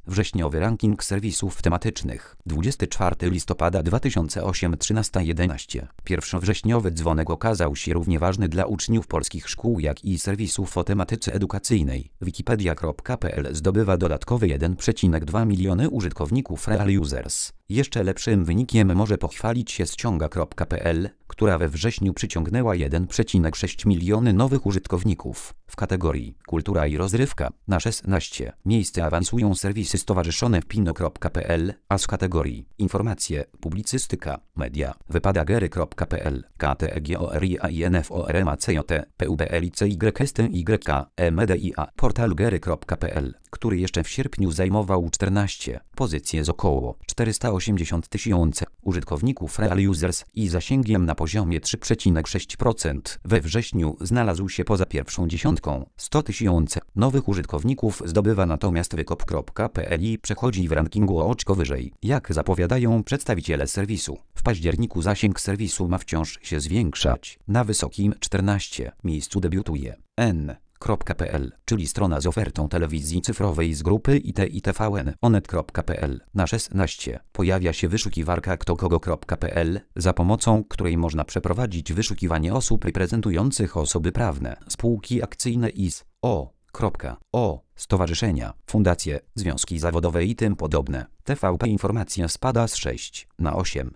Wrześniowy ranking serwisów tematycznych. 24 listopada 2008 13:11. Pierwszowrześniowy dzwonek okazał się równie ważny dla uczniów polskich szkół jak i serwisów o tematyce edukacyjnej. Wikipedia.pl zdobywa dodatkowe 1,2 miliony użytkowników real users. Jeszcze lepszym wynikiem może pochwalić się ściąga.pl, która we wrześniu przyciągnęła 1,6 miliony nowych użytkowników. W kategorii Kultura i rozrywka na 16 miejsce awansują serwisy stowarzyszone w pino.pl, a z kategorii Informacje, publicystyka, media wypada gery.pl, KTEGORIAINFORMACJT, PUBLICYSTYK, EMEDIA, portal gery.pl, który jeszcze w sierpniu zajmował 14 pozycje z około 480 tysięcy użytkowników real users i zasięgiem na poziomie 3,6%. We wrześniu znalazł się poza pierwszą dziesiątką. 100 tysięcy nowych użytkowników zdobywa natomiast wykop.pl i przechodzi w rankingu o oczko wyżej. Jak zapowiadają przedstawiciele serwisu, w październiku zasięg serwisu ma wciąż się zwiększać. Na wysokim 14 miejscu debiutuje N.pl, czyli strona z ofertą telewizji cyfrowej z grupy IT i TVN. Onet.pl. Na 16 pojawia się wyszukiwarka ktokogo.pl, za pomocą której można przeprowadzić wyszukiwanie osób reprezentujących osoby prawne, spółki akcyjne i z.o, stowarzyszenia, fundacje, związki zawodowe i tym podobne. TVP informacja spada z 6 na 8.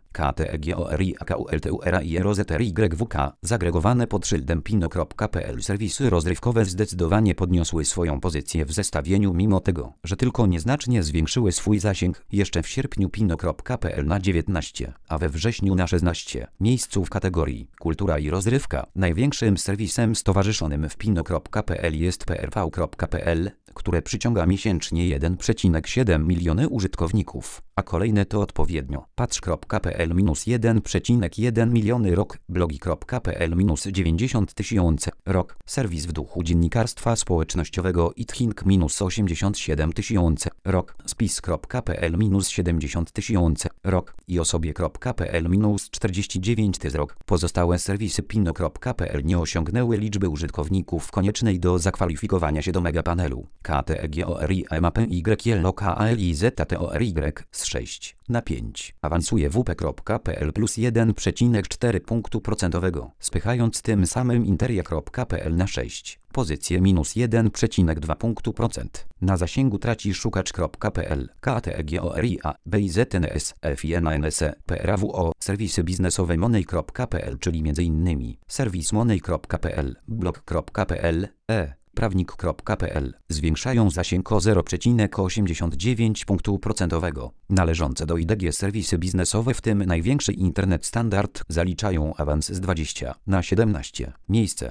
KTEGORIAKULTURAIROZTRYWK zagregowane pod szyldem pino.pl serwisy rozrywkowe zdecydowanie podniosły swoją pozycję w zestawieniu mimo tego, że tylko nieznacznie zwiększyły swój zasięg. Jeszcze w sierpniu pino.pl na 19, a we wrześniu na 16 miejscu w kategorii Kultura i rozrywka. Największym serwisem stowarzyszonym w pino.pl jest prv.pl, które przyciąga miesięcznie 1,7 miliony użytkowników, a kolejne to odpowiednio patrz.pl -1,1 miliony rok, blogi.pl -90 tysięcy rok, serwis w duchu dziennikarstwa społecznościowego itching -87 tysięcy rok, spis.pl -70 tysięcy rok i osobie.pl -49 tysięcy rok. Pozostałe serwisy pino.pl nie osiągnęły liczby użytkowników koniecznej do zakwalifikowania się do megapanelu. KTEGORIMAPYLOKALIZTORY z 6 na 5 awansuje WP.pl plus 1,4 punktu procentowego, spychając tym samym Interia.pl na 6 pozycję -1,2 punktu procent. Na zasięgu traci szukacz.pl, KTEGORIA, BIZNS, FINANS, PRAWO, serwisy biznesowe Money.pl, czyli m.in. serwis Money.pl, blog.pl, prawnik.pl zwiększają zasięg o 0,89 punktu procentowego. Należące do IDG serwisy biznesowe, w tym największy Internet Standard, zaliczają awans z 20 na 17 miejsce.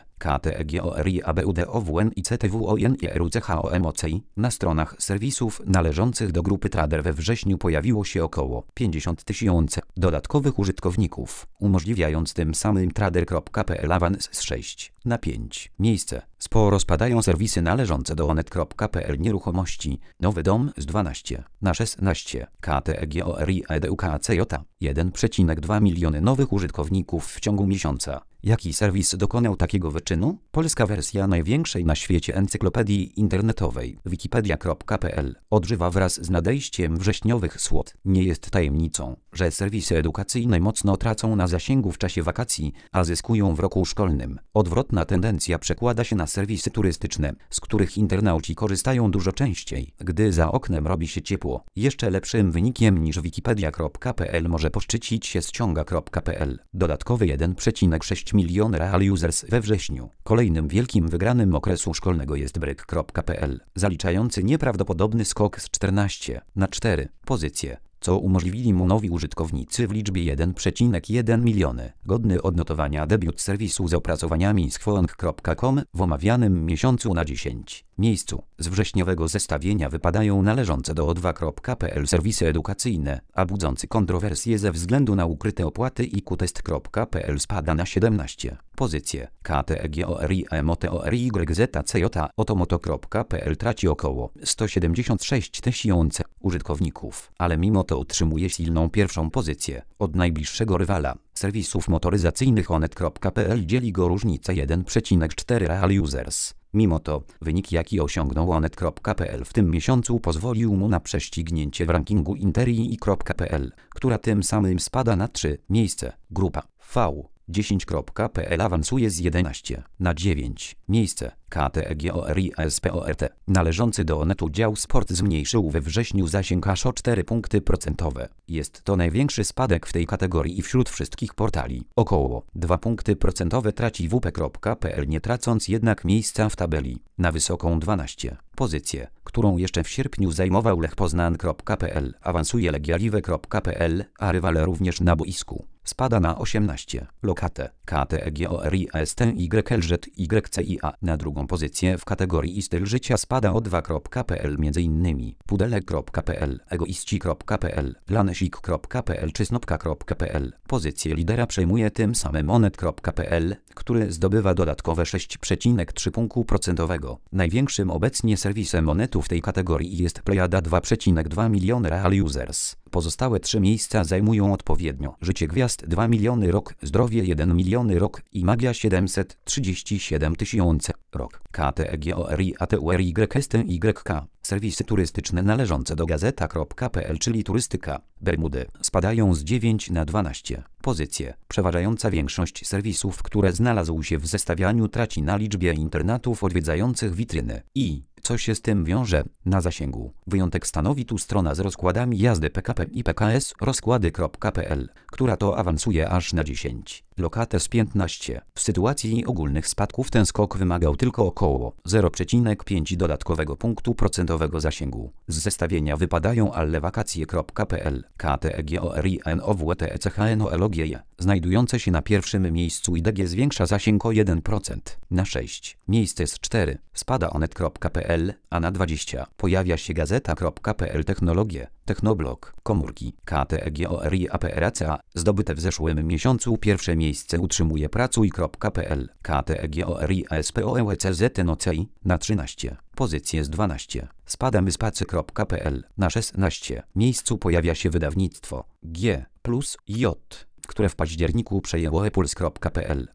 KTEGORIABUDOWNICTWONIRUCHOMOCI. Na stronach serwisów należących do grupy Trader we wrześniu pojawiło się około 50 tysięcy dodatkowych użytkowników, umożliwiając tym samym Trader.pl awans z 6 na 5 miejsce. Sporo spadają serwisy należące do Onet.pl nieruchomości. Nowy Dom z 12 na 16. KTEGORIAEDUKCJ. 1,2 miliony nowych użytkowników w ciągu miesiąca. Jaki serwis dokonał takiego wyczynu? Polska wersja największej na świecie encyklopedii internetowej, wikipedia.pl, odżywa wraz z nadejściem wrześniowych słod. Nie jest tajemnicą, że serwisy edukacyjne mocno tracą na zasięgu w czasie wakacji, a zyskują w roku szkolnym. Odwrotna tendencja przekłada się na serwisy turystyczne, z których internauci korzystają dużo częściej, gdy za oknem robi się ciepło. Jeszcze lepszym wynikiem niż wikipedia.pl może poszczycić się ściąga.pl. Dodatkowy 1,6 miliony real users we wrześniu. Kolejnym wielkim wygranym okresu szkolnego jest bryk.pl, zaliczający nieprawdopodobny skok z 14 na 4 pozycje, co umożliwili mu nowi użytkownicy w liczbie 1,1 miliony. Godny odnotowania debiut serwisu z opracowaniami z kwong.com w omawianym miesiącu na 10 miejscu. Z wrześniowego zestawienia wypadają należące do o2.pl serwisy edukacyjne, a budzący kontrowersje ze względu na ukryte opłaty i qtest.pl spada na 17 pozycję. KTEGORIMOTORYZCJ. Otomoto.pl traci około 176 tysięcy użytkowników, ale mimo to utrzymuje silną pierwszą pozycję. Od najbliższego rywala serwisów motoryzacyjnych Onet.pl dzieli go różnica 1,4 real users. Mimo to, wynik jaki osiągnął Onet.pl w tym miesiącu pozwolił mu na prześcignięcie w rankingu Interii.pl, która tym samym spada na 3 miejsce. Grupa V10.pl awansuje z 11 na 9 miejsce. KTEGORISPORT, należący do Onetu dział Sport, zmniejszył we wrześniu zasięg aż o 4 punkty procentowe. Jest to największy spadek w tej kategorii wśród wszystkich portali. Około 2 punkty procentowe traci WP.pl, nie tracąc jednak miejsca w tabeli. Na wysoką 12 pozycję, którą jeszcze w sierpniu zajmował LechPoznań.pl, awansuje Legialive.pl, a rywale również na boisku. Spada na 18. Lokate KTEGORISTYLZYCIA na drugą pozycję w kategorii styl życia spada o 2.pl, m.in. Pudelek.pl, Egoiści.pl, Lanesik.pl czy Snopka.pl. Pozycję lidera przejmuje tym samym Onet.pl, który zdobywa dodatkowe 6,3 punktu procentowego. Największym obecnie serwisem Onetu w tej kategorii jest Plejada, 2,2 miliony real users. Pozostałe 3 miejsca zajmują odpowiednio Życie Gwiazd 2 miliony rok, Zdrowie 1 miliony rok i Magia 737 tysiące rok. KTEGORIATURYSTYK. Serwisy turystyczne należące do Gazeta.pl, czyli turystyka, Bermudy, spadają z 9 na 12 pozycje. Przeważająca większość serwisów, które znalazł się w zestawianiu, traci na liczbie internatów odwiedzających witryny i, co się z tym wiąże, na zasięgu. Wyjątek stanowi tu strona z rozkładami jazdy PKP i PKS rozkłady.pl, która to awansuje aż na 10. Lokate z 15. W sytuacji ogólnych spadków ten skok wymagał tylko około 0,5 dodatkowego punktu procentowego zasięgu. Z zestawienia wypadają allewakacje.pl, KTEGORINOWTECHNOLOGIE, znajdujące się na pierwszym miejscu, IDG zwiększa zasięg o 1%. Na 6 miejsce z 4 spada Onet.pl, a na 20 pojawia się Gazeta.pl. Technologie, Technoblog, komórki, KTEGORIAPRACA, zdobyte w zeszłym miesiącu pierwsze miejsce utrzymuje Pracuj.pl, KTEGORIASPOECZNOCI, na 13 pozycję z 12 spada Myspacy.pl, na 16 miejscu pojawia się wydawnictwo G+J, które w październiku przejęło ePuls.pl.